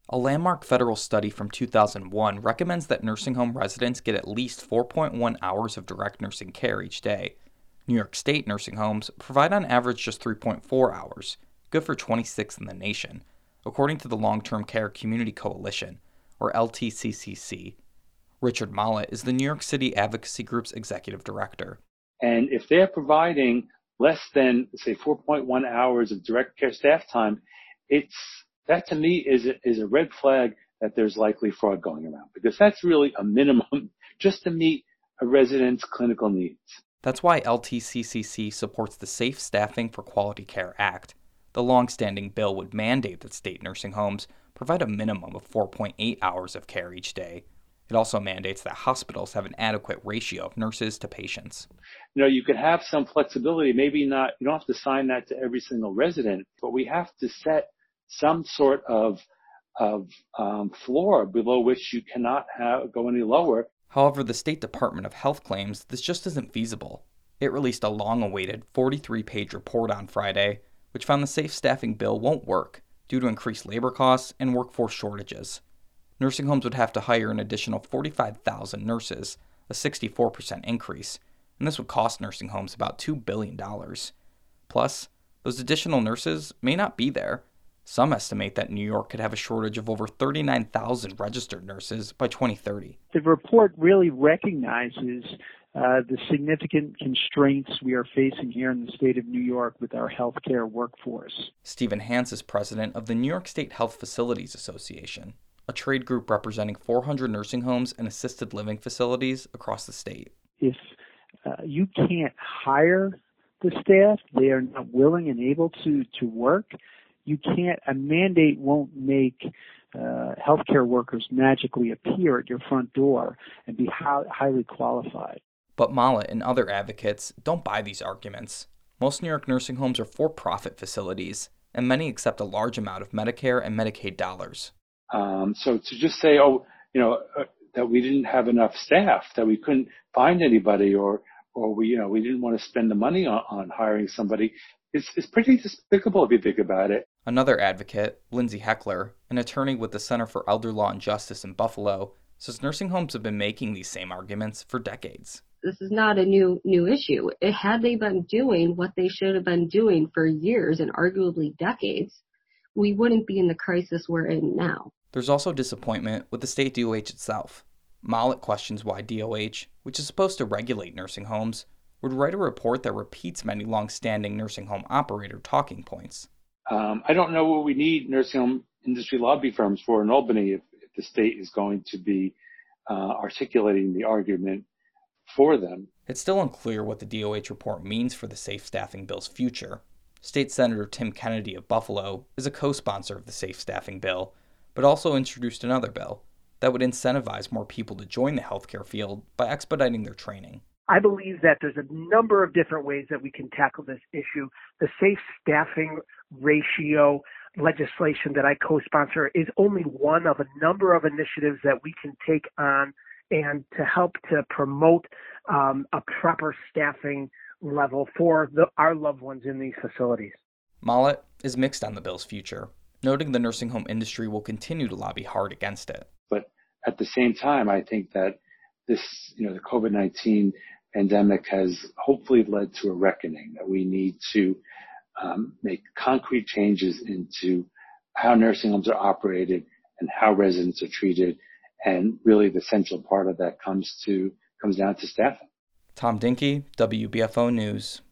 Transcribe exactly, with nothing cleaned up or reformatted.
A landmark federal study from two thousand one recommends that nursing home residents get at least four point one hours of direct nursing care each day. New York State nursing homes provide on average just three point four hours, good for twenty-sixth in the nation, according to the Long-Term Care Community Coalition, or L T C C C. Richard Mollett is the New York City Advocacy Group's executive director. And if they're providing less than, say, four point one hours of direct care staff time, it's that to me is a, is a red flag that there's likely fraud going around, because that's really a minimum just to meet a resident's clinical needs. That's why L T C C C supports the Safe Staffing for Quality Care Act. The long-standing bill would mandate that state nursing homes provide a minimum of four point eight hours of care each day. It also mandates that hospitals have an adequate ratio of nurses to patients. You know, you could have some flexibility, maybe not, you don't have to sign that to every single resident, but we have to set some sort of of um, floor below which you cannot have, go any lower. However, the State Department of Health claims this just isn't feasible. It released a long-awaited forty-three page report on Friday, which found the safe staffing bill won't work due to increased labor costs and workforce shortages. Nursing homes would have to hire an additional forty-five thousand nurses, a sixty-four percent increase, and this would cost nursing homes about two billion dollars. Plus, those additional nurses may not be there. Some estimate that New York could have a shortage of over thirty-nine thousand registered nurses by twenty thirty. The report really recognizes uh, the significant constraints we are facing here in the state of New York with our healthcare workforce. Stephen Hans is president of the New York State Health Facilities Association, a trade group representing four hundred nursing homes and assisted living facilities across the state. If uh, you can't hire the staff, they are not willing and able to, to work, you can't, a mandate won't make uh, healthcare workers magically appear at your front door and be hi- highly qualified. But Mollett and other advocates don't buy these arguments. Most New York nursing homes are for-profit facilities, and many accept a large amount of Medicare and Medicaid dollars. Um, so to just say, oh, you know, uh, that we didn't have enough staff, that we couldn't find anybody, or or we, you know, we didn't want to spend the money on, on hiring somebody, It's, it's pretty despicable if you think about it. Another advocate, Lindsay Heckler, an attorney with the Center for Elder Law and Justice in Buffalo, says nursing homes have been making these same arguments for decades. This is not a new new issue. It, had they been doing what they should have been doing for years and arguably decades, we wouldn't be in the crisis we're in now. There's also disappointment with the state D O H itself. Mollett questions why D O H, which is supposed to regulate nursing homes, would write a report that repeats many long-standing nursing home operator talking points. Um, I don't know what we need nursing home industry lobby firms for in Albany if, if the state is going to be uh, articulating the argument for them. It's still unclear what the D O H report means for the Safe Staffing Bill's future. State Senator Tim Kennedy of Buffalo is a co-sponsor of the Safe Staffing Bill, but also introduced another bill that would incentivize more people to join the healthcare field by expediting their training. I believe that there's a number of different ways that we can tackle this issue. The safe staffing ratio legislation that I co-sponsor is only one of a number of initiatives that we can take on and to help to promote um, a proper staffing level for the, our loved ones in these facilities. Mollett is mixed on the bill's future, noting the nursing home industry will continue to lobby hard against it. But at the same time, I think that this, you know, the COVID nineteen pandemic has hopefully led to a reckoning that we need to um, make concrete changes into how nursing homes are operated and how residents are treated. And really the central part of that comes to comes down to staffing. Tom Dinky, W B F O News.